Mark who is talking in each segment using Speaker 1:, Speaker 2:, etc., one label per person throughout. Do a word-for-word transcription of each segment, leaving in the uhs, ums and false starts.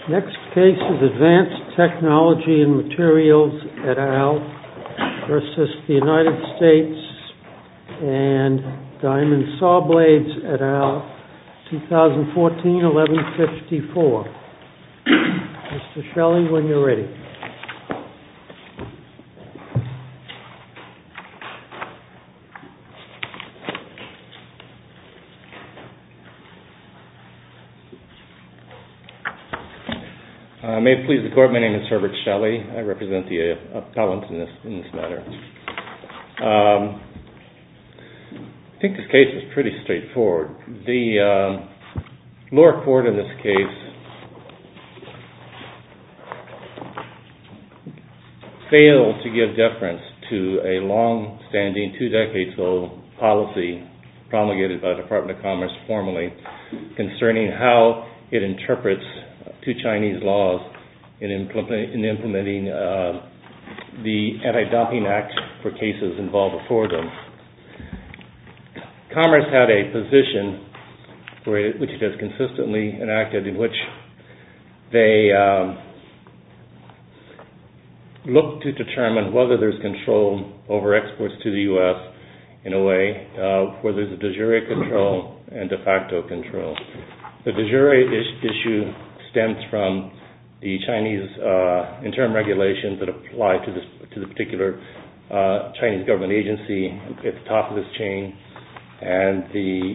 Speaker 1: Next case is Advanced Technology and Materials et al. Versus the United States and Diamond Saw Blades et al. twenty fourteen eleven fifty-four. Mister Shelley, when you're ready.
Speaker 2: Uh, may it please the Court, my name is Herbert Shelley. I represent the uh, appellant in this, in this matter. Um, I think this case is pretty straightforward. The uh, lower court in this case failed to give deference to a long-standing, two decades old policy promulgated by the Department of Commerce formally concerning how it interprets two Chinese laws in, implement, in implementing uh, the Anti-Dumping Act for cases involved before them. Commerce had a position where it, which it has consistently enacted in which they um, look to determine whether there's control over exports to the U S in a way uh, where there's a de jure control and de facto control. The de jure is- issue stems from the Chinese uh, interim regulations that apply to this to the particular uh, Chinese government agency at the top of this chain, and the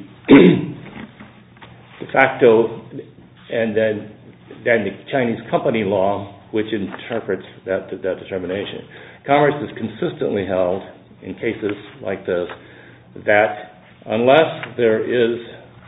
Speaker 2: de facto, and then then the Chinese company law, which interprets that that determination. Commerce is consistently held in cases like this that unless there is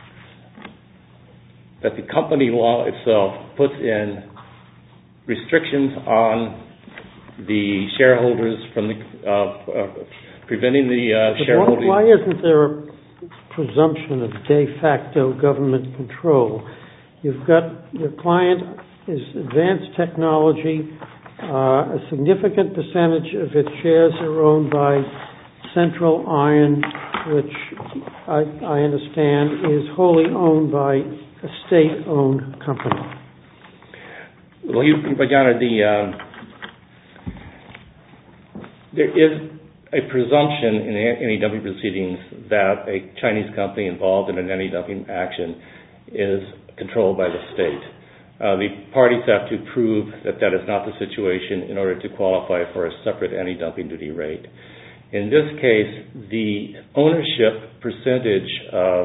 Speaker 2: that the company law itself puts in restrictions on the shareholders from the uh, uh, preventing the uh, shareholders.
Speaker 1: Why isn't there a presumption of de facto government control? You've got your client is Advanced Technology. Uh, a significant percentage of its shares are owned by Central Iron, which I, I understand is wholly owned by a state-owned company.
Speaker 2: Well, you, Your Honor, the, um, there is a presumption in anti-dumping proceedings that a Chinese company involved in an anti-dumping action is controlled by the state. Uh, the parties have to prove that that is not the situation in order to qualify for a separate anti-dumping duty rate. In this case, the ownership percentage of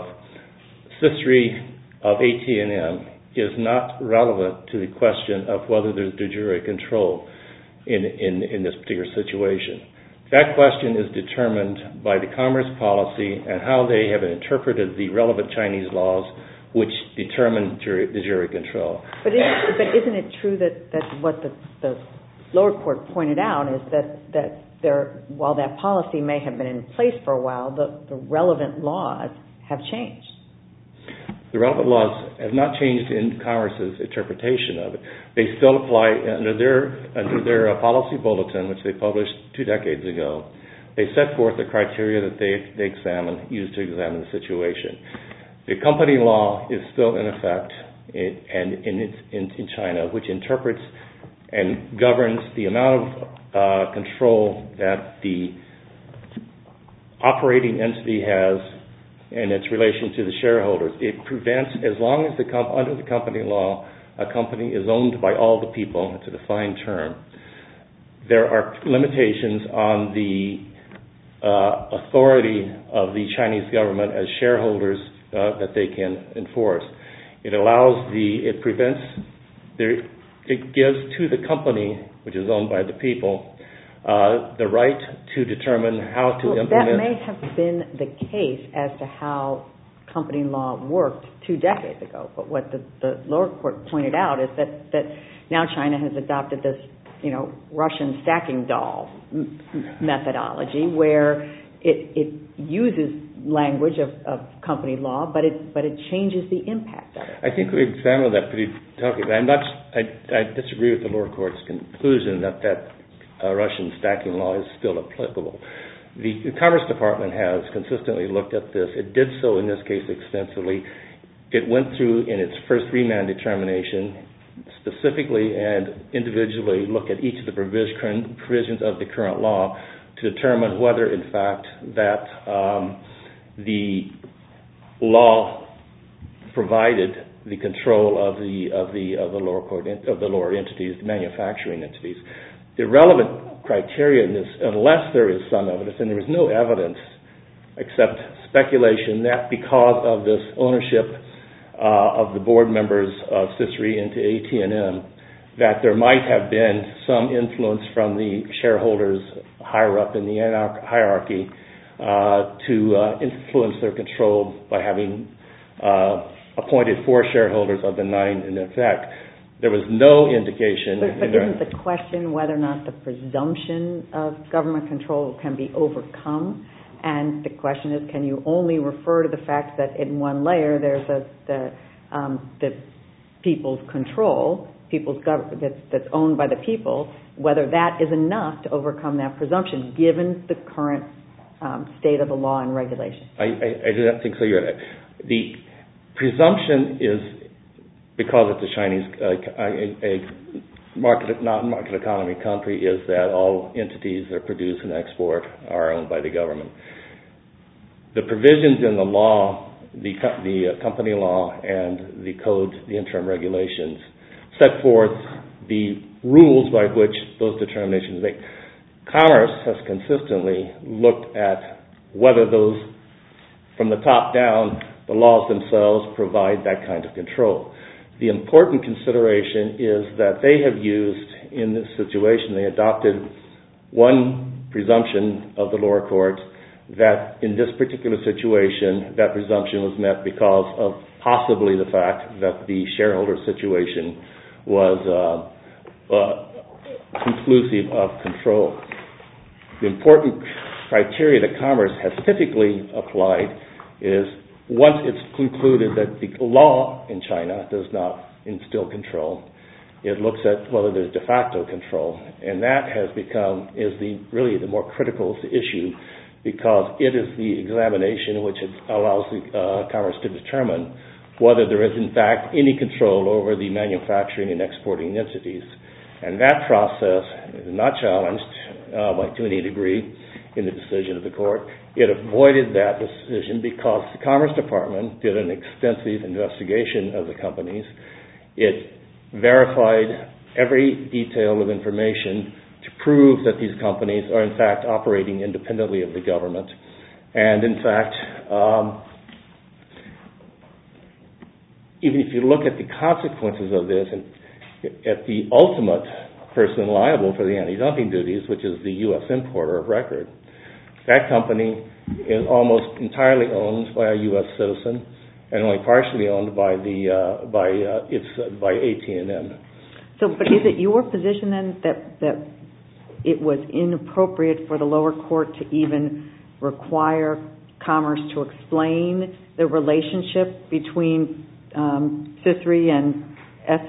Speaker 2: Sisri of A T and M is not relevant to the question of whether there's de jure control in, in, in this particular situation. That question is determined by the Commerce policy and how they have interpreted the relevant Chinese laws which determine de jure control.
Speaker 3: But, is, but isn't it true that, that what the, the lower court pointed out is that, that there, while that policy may have been in place for a while, the, the relevant laws have changed?
Speaker 2: The relevant laws have not changed in Commerce's interpretation of it. They still apply under their under their uh, policy bulletin, which they published two decades ago. They set forth the criteria that they they examine, use to examine the situation. The company law is still in effect, in, and in, in in China, which interprets and governs the amount of uh, control that the operating entity has in its relation to the shareholders. It prevents, as long as the comp- under the company law, a company is owned by all the people, it's a defined term, there are limitations on the uh, authority of the Chinese government as shareholders uh, that they can enforce. It allows the, it prevents, there, it gives to the company, which is owned by the people, Uh, the right to determine how to
Speaker 3: well,
Speaker 2: implement.
Speaker 3: That may have been the case as to how company law worked two decades ago, but what the, the lower court pointed out is that, that now China has adopted this, you know, Russian stacking doll m- methodology where it, it uses language of, of company law, but it but it changes the impact of it.
Speaker 2: I think we examined that pretty thoroughly. I'm not. I, I disagree with the lower court's conclusion that that. Uh, Russian stacking law is still applicable. The, the Commerce Department has consistently looked at this. It did so in this case extensively. It went through in its first remand determination specifically and individually look at each of the provisions of the current law to determine whether, in fact, that um, the law provided the control of the of the of the lower court of the lower entities, the manufacturing entities. The relevant criteria in this, unless there is some evidence, and there is no evidence except speculation that because of this ownership uh, of the board members of C I S R I into A T and M, that there might have been some influence from the shareholders higher up in the hierarchy uh, to uh, influence their control by having uh, appointed four shareholders of the nine in effect. There was no indication.
Speaker 3: But, but isn't the question whether or not the presumption of government control can be overcome? And the question is, can you only refer to the fact that in one layer there's a the um, the people's control, people's government that's, that's owned by the people, whether that is enough to overcome that presumption, given the current um, state of the law and regulation?
Speaker 2: I, I, I do not think so. You're right. The presumption is, because it's a Chinese uh, a, a market, not market economy country, is that all entities that produce and export are owned by the government. The provisions in the law, the, the uh, company law and the code, the interim regulations, set forth the rules by which those determinations are made. Commerce has consistently looked at whether those, from the top down, the laws themselves provide that kind of control. The important consideration is that they have used, in this situation, they adopted one presumption of the lower court that in this particular situation, that presumption was met because of possibly the fact that the shareholder situation was uh, uh, conclusive of control. The important criteria that Commerce has typically applied is, once it's concluded that the law in China does not instill control, it looks at whether there's de facto control, and that has become is the really the more critical issue, because it is the examination which allows the uh, Commerce to determine whether there is in fact any control over the manufacturing and exporting entities, and that process is not challenged uh, by to any degree in the decision of the court. It avoided that decision because the Commerce Department did an extensive investigation of the companies. It verified every detail of information to prove that these companies are in fact operating independently of the government. And in fact, um, even if you look at the consequences of this, and at the ultimate person liable for the anti-dumping duties, which is the U S importer of record, that company is almost entirely owned by a U S citizen and only partially owned by the uh, by uh, its uh, by A T and M.
Speaker 3: So, but is it your position then that that it was inappropriate for the lower court to even require Commerce to explain the relationship between um, C I S R I and S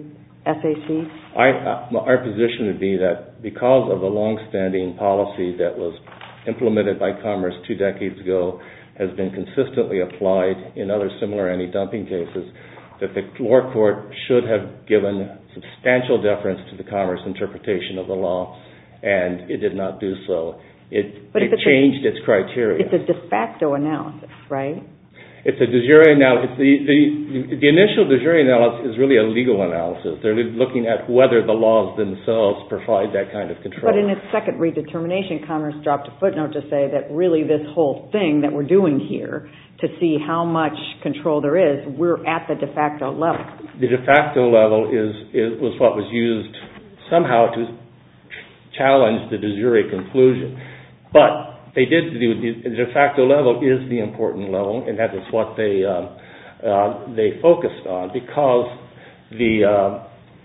Speaker 3: A C?
Speaker 2: I, uh, our position would be that because of the long-standing policy that was implemented by Commerce two decades ago, has been consistently applied in other similar anti-dumping cases, that the lower court should have given substantial deference to the Commerce interpretation of the law, and it did not do so. It, it changed a, its criteria.
Speaker 3: It's a de facto analysis, right?
Speaker 2: It's a de jure analysis. The, the, the initial de jure analysis is really a legal analysis. They're looking at whether the laws themselves provide that kind of control.
Speaker 3: But in its second redetermination, Commerce dropped a footnote to say that really this whole thing that we're doing here, to see how much control there is, we're at the de facto level.
Speaker 2: The de facto level is, is was what was used somehow to challenge the de jure conclusion. But they did do the de facto level is the important level, and that is what they uh, uh, they focused on, because the uh,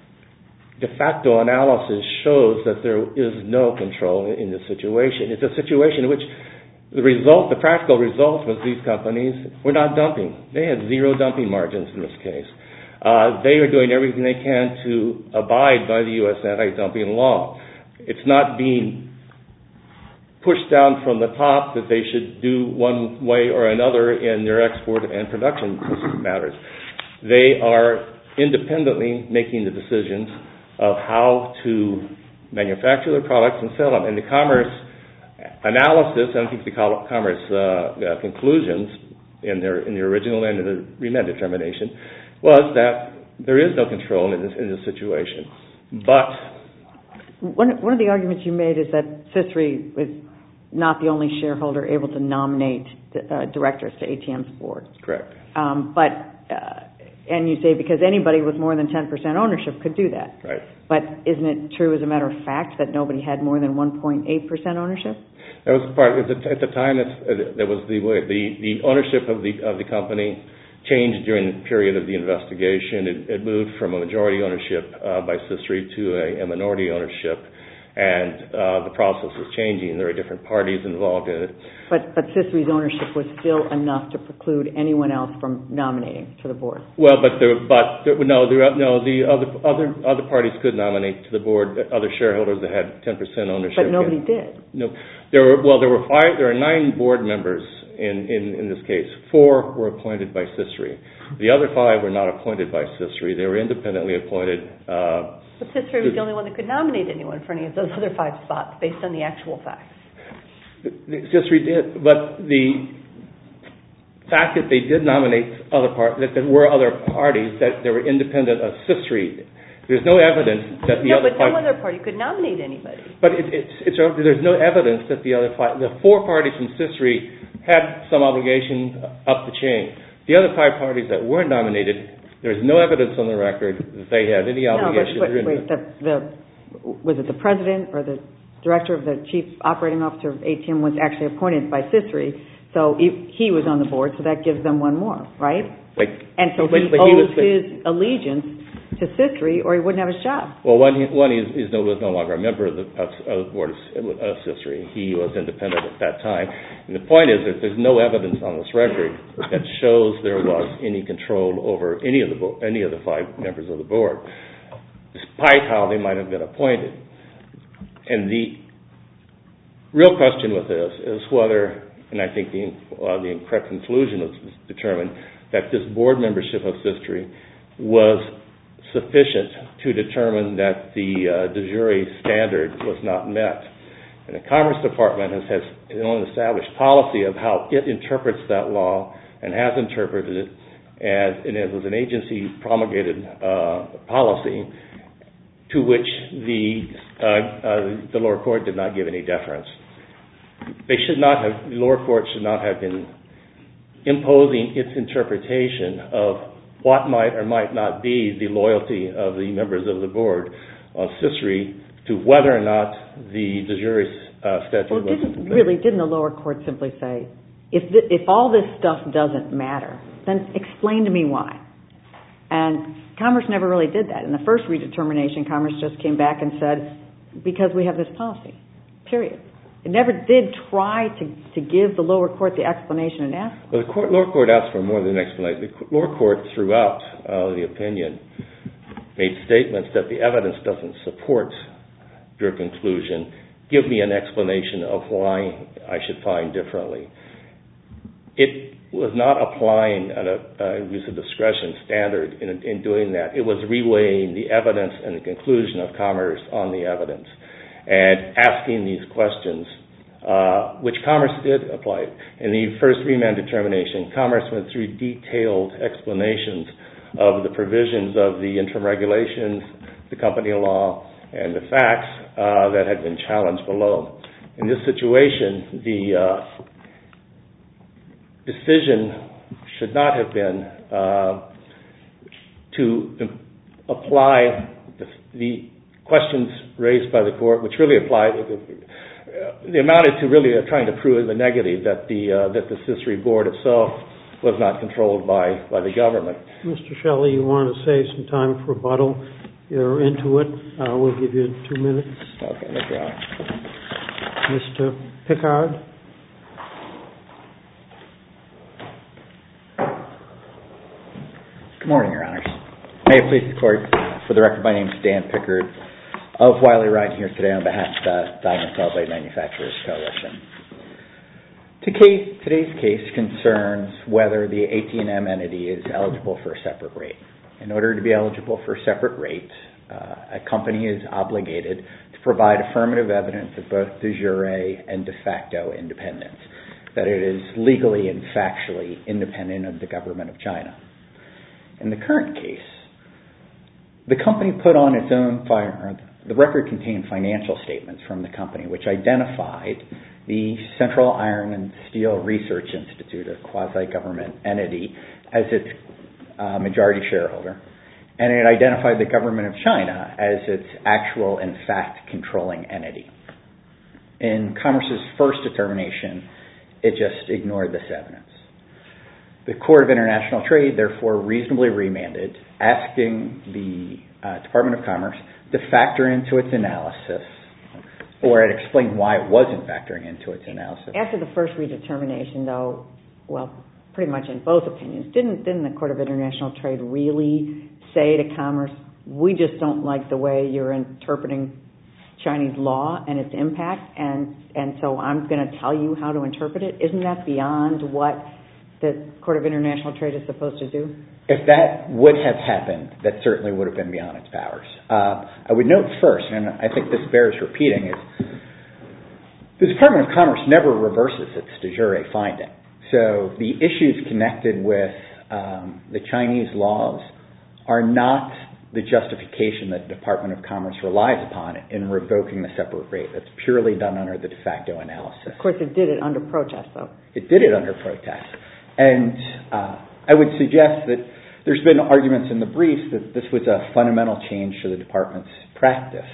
Speaker 2: de facto analysis shows that there is no control in the situation. It's a situation in which the result, the practical result, was these companies were not dumping. They had zero dumping margins in this case. Uh, they are doing everything they can to abide by the U S anti-dumping law. It's not being pushed down from the top that they should do one way or another in their export and production matters. They are independently making the decisions of how to manufacture their products and sell them. And the Commerce analysis, I think the Commerce uh, uh, conclusions in their in the original and in the remand determination was that there is no control in this in this situation. But
Speaker 3: one one of the arguments you made is that Sisri was not the only shareholder able to nominate uh, directors to A T M's board.
Speaker 2: Correct.
Speaker 3: Um, but uh, and you say because anybody with more than ten percent ownership could do that.
Speaker 2: Right.
Speaker 3: But isn't it true, as a matter of fact, that nobody had more than one point eight percent ownership?
Speaker 2: That was part at the, at the time. That there was the the the ownership of the of the company changed during the period of the investigation. It, it moved from a majority ownership uh, by Sisri to a, a minority ownership, and uh, the process is changing. There are different parties involved in it. But
Speaker 3: but Sisri's ownership was still enough to preclude anyone else from nominating to the board.
Speaker 2: Well, but there, but there, no, there, no, the other other other parties could nominate to the board other shareholders that had ten percent ownership.
Speaker 3: But nobody
Speaker 2: and,
Speaker 3: did.
Speaker 2: No, there were well, there were five. There are nine board members in, in, in this case. Four were appointed by Sisri. The other five were not appointed by Sisri. They were independently appointed. Uh,
Speaker 4: But Sisri was the only one that could nominate anyone for any of those other five spots based on the actual facts.
Speaker 2: Sisri did, but the fact that they did nominate other part that there were other parties that they were independent of Sisri. There's no evidence that the
Speaker 4: no,
Speaker 2: other
Speaker 4: but
Speaker 2: five,
Speaker 4: no other party could nominate anybody.
Speaker 2: But it, it's, it's there's no evidence that the other five, the four parties from Sisri had some obligation up the chain. The other five parties that were nominated, there's no evidence on the record that they had any obligation.
Speaker 3: No, but, but wait, the, the, was it the president or the director of the chief operating officer of A T M was actually appointed by Sisri, so he, he was on the board, so that gives them one more, right?
Speaker 2: Like,
Speaker 3: and so
Speaker 2: but,
Speaker 3: he
Speaker 2: but
Speaker 3: owes
Speaker 2: he was,
Speaker 3: his allegiance to Sisri, or he wouldn't have his job.
Speaker 2: Well, one, one is, is no, was no longer a member of the, of, of the board of, of Sisri. He was independent at that time. And the point is that there's no evidence on this record that shows there was any control over any of the any of the five members of the board, despite how they might have been appointed. And the real question with this is whether, and I think the uh, the correct conclusion was determined that this board membership of Sisri was sufficient to determine that the uh, de jure standard was not met. And the Commerce Department has, has its own established policy of how it interprets that law and has interpreted it, as, and it was an agency promulgated uh, policy to which the uh, uh, the lower court did not give any deference. They should not have, the lower court should not have been imposing its interpretation of what might or might not be the loyalty of the members of the board on Sisri to whether or not the de jure uh, statute
Speaker 3: well,
Speaker 2: was...
Speaker 3: Didn't, really, didn't the lower court simply say, if the, if all this stuff doesn't matter, then explain to me why? And Commerce never really did that. In the first redetermination, Commerce just came back and said, because we have this policy, period. It never did try to, to give the lower court the explanation it asked for.
Speaker 2: Well, the court, lower court asked for more than an explanation. The lower court, throughout uh, the opinion, made statements that the evidence doesn't support your conclusion. Give me an explanation of why I should find differently. It was not applying a, a use of discretion standard in, in doing that. It was reweighing the evidence and the conclusion of Commerce on the evidence, and asking these questions, uh, which Commerce did apply. In the first remand determination, Commerce went through detailed explanations of the provisions of the interim regulations, the company law, and the facts uh, that had been challenged below. In this situation, the uh, decision should not have been uh, to apply the, the questions raised by the court, which really applied, they amounted to really trying to prove the negative that the uh, that the Sisri board itself was not controlled by, by the government.
Speaker 1: Mister Shelley, you want to save some time for rebuttal? You're into it. Uh, we'll give you two minutes.
Speaker 2: Okay, thank you.
Speaker 1: Mister Pickard.
Speaker 5: Good morning, Your Honors. May it please the Court, for the record, my name is Dan Pickard of Wiley Wright, here today on behalf of the Diamond Saw Blade Manufacturers Coalition. Today's case concerns whether the A T and M entity is eligible for a separate rate. in order to be eligible for a separate rate, uh, a company is obligated to provide affirmative evidence of both de jure and de facto independence, that it is legally and factually independent of the government of China. In the current case, the company put on its own, fire, the record contained financial statements from the company which identified the Central Iron and Steel Research Institute, a quasi-government entity, as its uh, majority shareholder, and it identified the government of China as its actual and fact controlling entity. In Commerce's first determination, it just ignored this evidence. The Court of International Trade therefore reasonably remanded, asking the uh, Department of Commerce to factor into its analysis, or it explained why it wasn't factoring into its analysis.
Speaker 3: After the first redetermination, though, well, pretty much in both opinions, didn't, didn't the Court of International Trade really say to Commerce, we just don't like the way you're interpreting Chinese law and its impact, and, and so I'm going to tell you how to interpret it? Isn't that beyond what the Court of International Trade is supposed to do?
Speaker 5: If that would have happened, that certainly would have been beyond its powers. Uh, I would note first, and I think this bears repeating, is the Department of Commerce never reverses its de jure finding. So the issues connected with um, the Chinese laws are not the justification that the Department of Commerce relies upon in revoking the separate rate. That's purely done under the de facto analysis.
Speaker 3: Of course, it did it under protest, though.
Speaker 5: It did it under protest. And uh, I would suggest that there's been arguments in the briefs that this was a fundamental change to the Department's practice.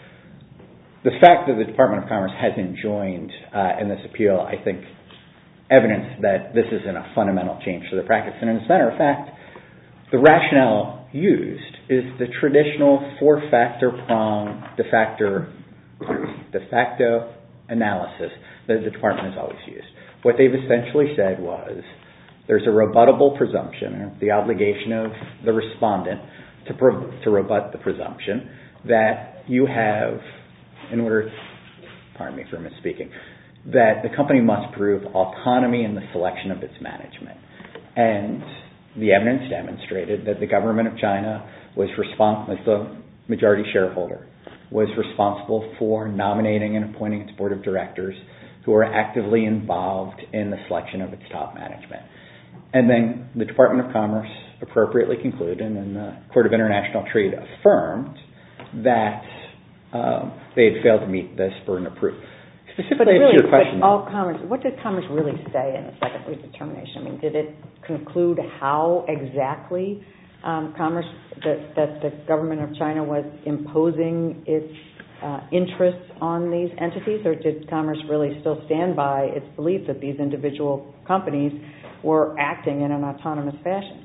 Speaker 5: The fact that the Department of Commerce hasn't joined uh, in this appeal, I think, evidence that this isn't a fundamental change to the practice. And as a matter of fact, the rationale used is the traditional four-factor prong de facto, de facto analysis that the Department has always used. What they've essentially said was there's a rebuttable presumption, the obligation of the respondent to, pro- to rebut the presumption that you have, in order, pardon me for misspeaking, that the company must prove autonomy in the selection of its management. And the evidence demonstrated that the government of China was responsible, as the majority shareholder, was responsible for nominating and appointing its board of directors who are actively involved in the selection of its top management. And then the Department of Commerce appropriately concluded, and the Court of International Trade affirmed, that um, they had failed to meet this burden of proof. Specifically,
Speaker 3: really,
Speaker 5: to your question,
Speaker 3: but all Commerce, what did Commerce really say in the second redetermination? I mean, did it conclude how exactly um, Commerce, that, that the government of China was imposing its uh, interests on these entities, or did Commerce really still stand by its belief that these individual companies were acting in an autonomous fashion?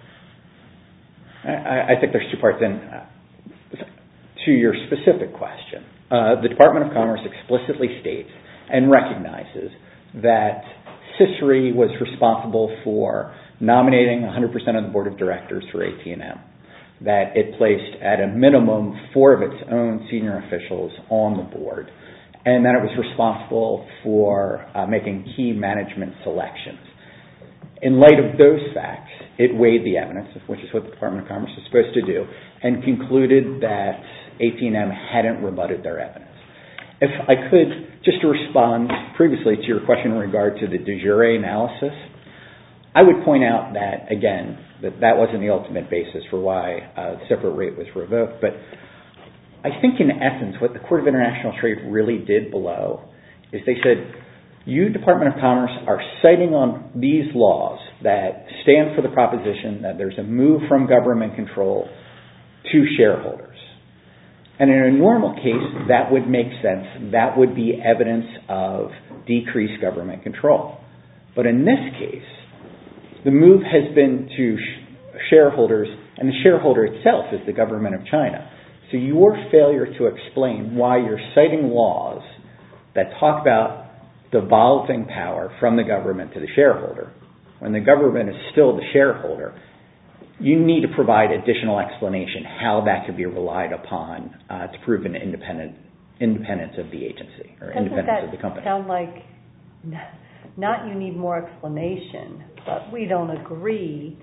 Speaker 5: I, I think there's two parts in. Uh, to your specific question, uh, the Department of Commerce explicitly states and recognizes that C I S R I was responsible for nominating one hundred percent of the board of directors for A T and M, that it placed at a minimum four of its own senior officials on the board, and that it was responsible for uh, making key management selections. In light of those facts, it weighed the evidence, which is what the Department of Commerce is supposed to do, and concluded that A T and M hadn't rebutted their evidence. If I could, just to respond previously to your question in regard to the de jure analysis, I would point out that, again, that that wasn't the ultimate basis for why uh, the separate rate was revoked, but I think in essence what the Court of International Trade really did below is they said, you, Department of Commerce, are citing on these laws that stand for the proposition that there's a move from government control to shareholders. And in a normal case, that would make sense. That would be evidence of decreased government control. But in this case, the move has been to sh- shareholders, and the shareholder itself is the government of China. So your failure to explain why you're citing laws that talk about devolving power from the government to the shareholder, when the government is still the shareholder, you need to provide additional explanation how that could be relied upon uh, to prove an independent independence of the agency or
Speaker 4: Doesn't
Speaker 5: independence
Speaker 4: that
Speaker 5: of the company.
Speaker 4: Sound like not you need more explanation, but we don't agree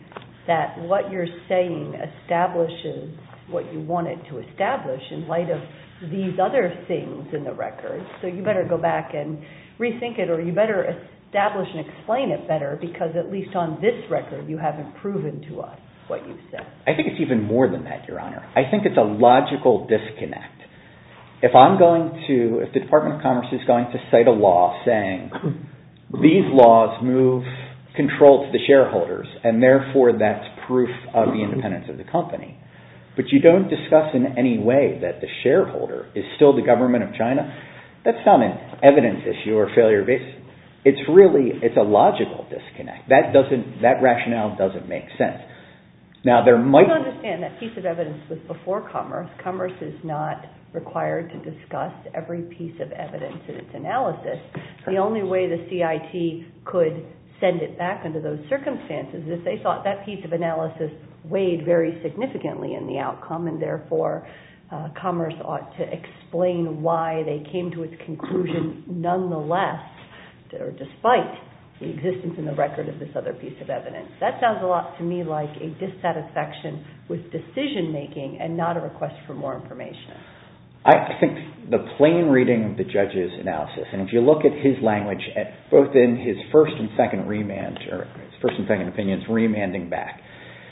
Speaker 4: that what you're saying establishes what you want it to establish in light of these other things in the record. So you better go back and rethink it, or you better establish and explain it better, because at least on this record you haven't proven to us what you said.
Speaker 5: I think it's even more than that, Your Honor. I think it's a logical disconnect. If I'm going to, if the Department of Commerce is going to cite a law saying these laws move control to the shareholders and therefore that's proof of the independence of the company, but you don't discuss in any way that the shareholder is still the government of China, that's not an evidence issue or failure based. It's really, it's a logical disconnect. That doesn't, that rationale doesn't make sense. Now there might...
Speaker 4: You understand that piece of evidence was before Commerce. Commerce is not required to discuss every piece of evidence in its analysis. The only way the C I T could send it back under those circumstances is if they thought that piece of analysis weighed very significantly in the outcome, and therefore uh, Commerce ought to explain why they came to its conclusion nonetheless, or despite the existence in the record of this other piece of evidence. That sounds a lot to me like a dissatisfaction with decision making and not a request for more information.
Speaker 5: I think the plain reading of the judge's analysis, and if you look at his language, at both in his first and second remand, or his first and second opinions, remanding back,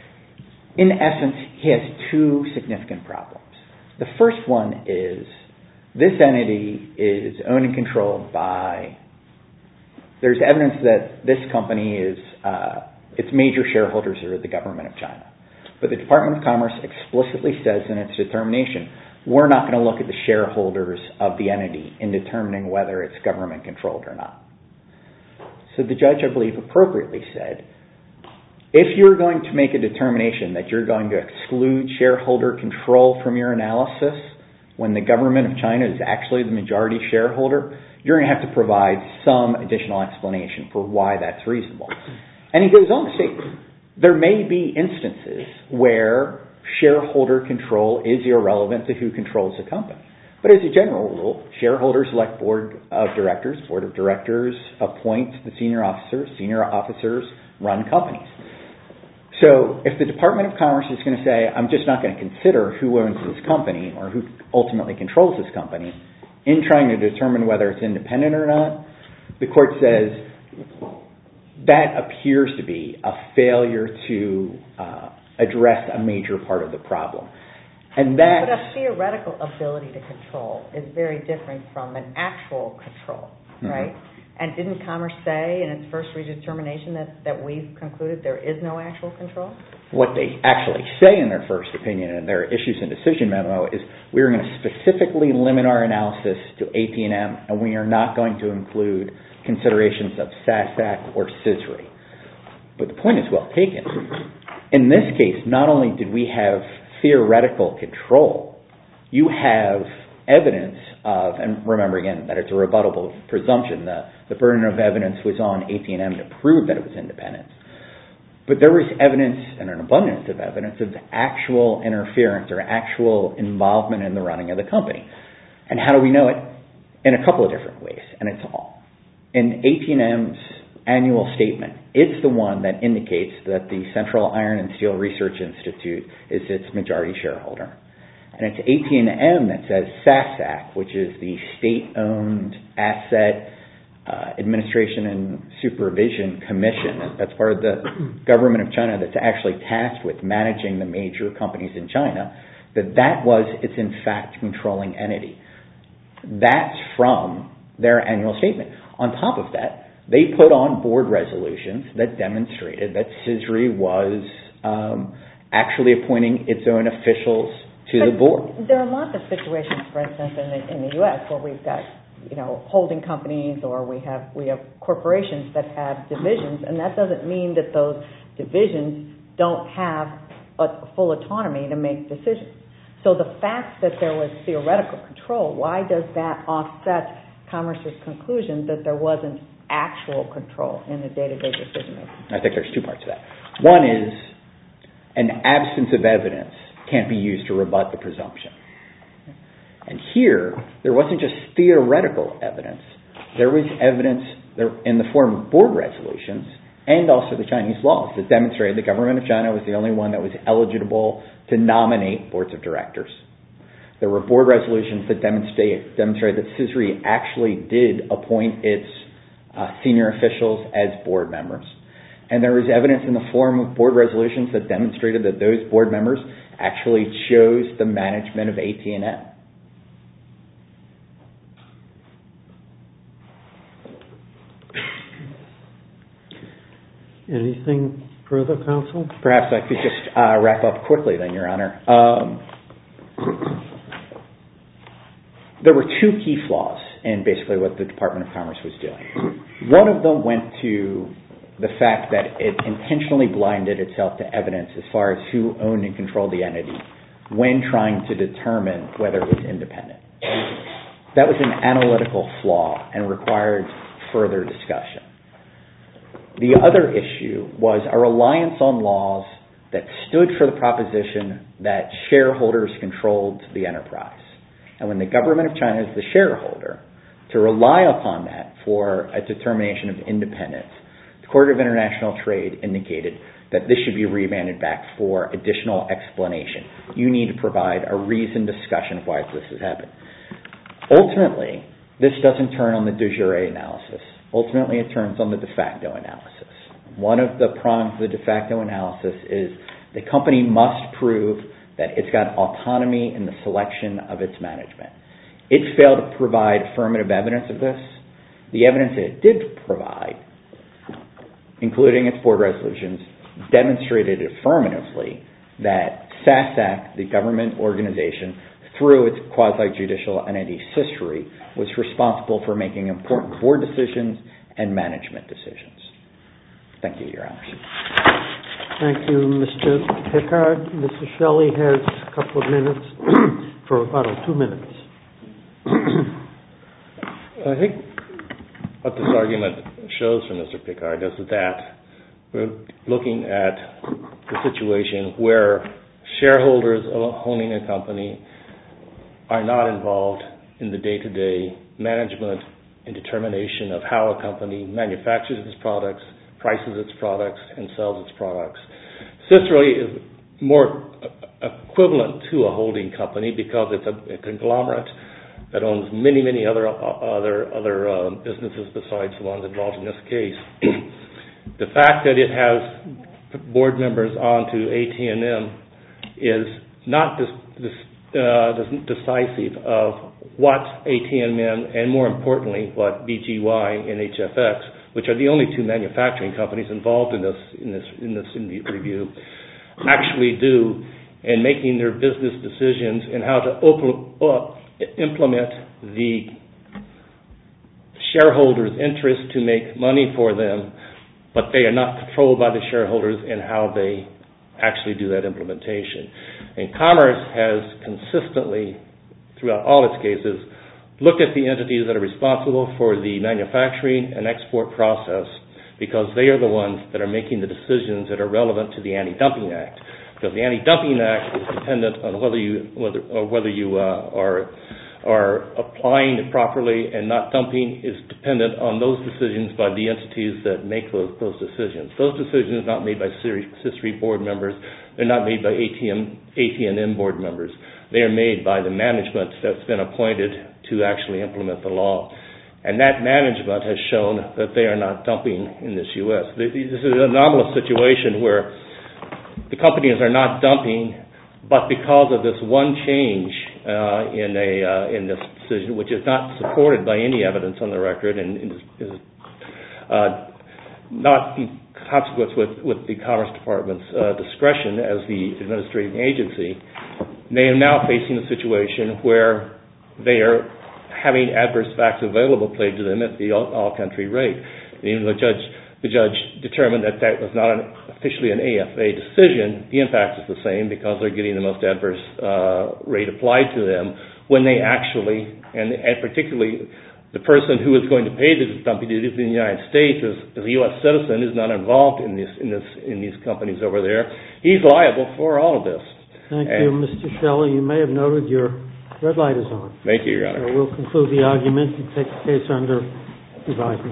Speaker 5: in essence, he has two significant problems. The first one is this entity is owned and controlled by, there's evidence that this company is, uh, its major shareholders are the government of China. But the Department of Commerce explicitly says in its determination, we're not going to look at the shareholders of the entity in determining whether it's government controlled or not. So the judge, I believe, appropriately said, if you're going to make a determination that you're going to exclude shareholder control from your analysis when the government of China is actually the majority shareholder, you're going to have to provide some additional explanation for why that's reasonable. And he goes on to say, there may be instances where shareholder control is irrelevant to who controls the company. But as a general rule, shareholders elect board of directors, board of directors appoint the senior officers, senior officers run companies. So if the Department of Commerce is going to say, I'm just not going to consider who owns this company or who ultimately controls this company in trying to determine whether it's independent or not, the court says that appears to be a failure to uh, address a major part of the problem. And that,
Speaker 6: but a theoretical ability to control is very different from an actual control, mm-hmm. right? And didn't Commerce say in its first redetermination that, that we've concluded there is no actual control?
Speaker 5: What they actually say in their first opinion in their issues and decision memo is we're going to specifically limit our analysis to A T and M, and we are not going to include considerations of S A S A C or C S R I. But the point is well taken. In this case, not only did we have theoretical control, you have evidence of, and remember again that it's a rebuttable presumption, the, the burden of evidence was on A T and M to prove that it was independent. But there was evidence, and an abundance of evidence, of actual interference or actual involvement in the running of the company. And how do we know it? In a couple of different ways, and it's all. In A T and M's annual statement, it's the one that indicates that the Central Iron and Steel Research Institute is its majority shareholder. And it's A T and M that says S A S A C, which is the state-owned asset uh, administration and supervision commission. That's part of the government of China that's actually tasked with managing the major companies in China, that that was its in fact controlling entity. That's from their annual statement. On top of that, they put on board resolutions that demonstrated that C S R I was um, actually appointing its own officials to
Speaker 6: but
Speaker 5: the board.
Speaker 6: There are lots of situations, for instance, in the, in the U S where we've got, you know, holding companies, or we have we have corporations that have divisions, and that doesn't mean that those divisions don't have a full autonomy to make decisions. So the fact that there was theoretical control, why does that offset Commerce's conclusion that there wasn't actual control in the day-to-day decision making?
Speaker 5: I think there's two parts to that. One is an absence of evidence can't be used to rebut the presumption. And here, there wasn't just theoretical evidence. There was evidence there in the form of board resolutions and also the Chinese laws that demonstrated the government of China was the only one that was eligible to nominate boards of directors. There were board resolutions that demonstrate, demonstrated that C I S R I actually did appoint its uh, senior officials as board members. And there was evidence in the form of board resolutions that demonstrated that those board members actually chose the management of A T and M.
Speaker 1: Anything further, counsel?
Speaker 5: Perhaps I could just uh, wrap up quickly then, Your Honor. Um, there were two key flaws in basically what the Department of Commerce was doing. One of them went to the fact that it intentionally blinded itself to evidence as far as who owned and controlled the entity when trying to determine whether it was independent. That was an analytical flaw and required further discussion. The other issue was a reliance on laws that stood for the proposition that shareholders controlled the enterprise. And when the government of China is the shareholder, to rely upon that for a determination of independence, the Court of International Trade indicated that this should be remanded back for additional explanation. You need to provide a reasoned discussion of why this has happened. Ultimately, this doesn't turn on the de jure analysis. Ultimately, it turns on the de facto analysis. One of the prongs of the de facto analysis is the company must prove that it's got autonomy in the selection of its management. It failed to provide affirmative evidence of this. The evidence that it did provide, including its board resolutions, demonstrated affirmatively that SASAC, the government organization, through its quasi-judicial entity, C I S R I, was responsible for making important board decisions and management decisions. Thank you, Your Honor.
Speaker 1: Thank you, Mister Pickard. Mister Shelley has a couple of minutes for rebuttal, two minutes.
Speaker 2: I think what this argument shows from Mister Pickard is that we're looking at the situation where shareholders owning a company are not involved in the day-to-day management and determination of how a company manufactures its products, prices its products, and sells its products. C I S R I is more equivalent to a holding company because it's a, a conglomerate that owns many, many other other other uh, businesses besides the ones involved in this case. The fact that it has board members on to A T and M is not this, this Uh, decisive of what A T and M and, more importantly, what B G Y and H F X, which are the only two manufacturing companies involved in this in this in this in the review, actually do in making their business decisions and how to open, uh, implement the shareholders' interest to make money for them, but they are not controlled by the shareholders in how they actually do that implementation. And Commerce has consistently, throughout all its cases, looked at the entities that are responsible for the manufacturing and export process because they are the ones that are making the decisions that are relevant to the Anti-Dumping Act. Because the Anti-Dumping Act is dependent on whether you whether or whether you uh, are are applying it properly, and not dumping is dependent on those decisions by the entities that make those those decisions. Those decisions are not made by C I S R I board members. They're not made by A T and M board members. They are made by the management that's been appointed to actually implement the law. And that management has shown that they are not dumping in this U S This is an anomalous situation where the companies are not dumping, but because of this one change uh, in a uh, in this decision, which is not supported by any evidence on the record and is, is uh, not in consequence with, with the Commerce Department's uh, discretion as the administrating agency, they are now facing a situation where they are having adverse facts available played to them at the all, all country rate. And even the judge the judge determined that that was not an, officially an A F A decision. The impact is the same because they're getting the most adverse uh, rate applied to them when they actually, and, and particularly the person who is going to pay the dumping duties in the United States is, is a U S citizen, is not involved in this in this in these companies over there. He's liable for all of this.
Speaker 1: Thank
Speaker 2: and
Speaker 1: you, Mister Shelley. You may have noted your red light is on.
Speaker 2: Thank you, Your Honor.
Speaker 1: So we'll conclude the argument and take the case under advisement.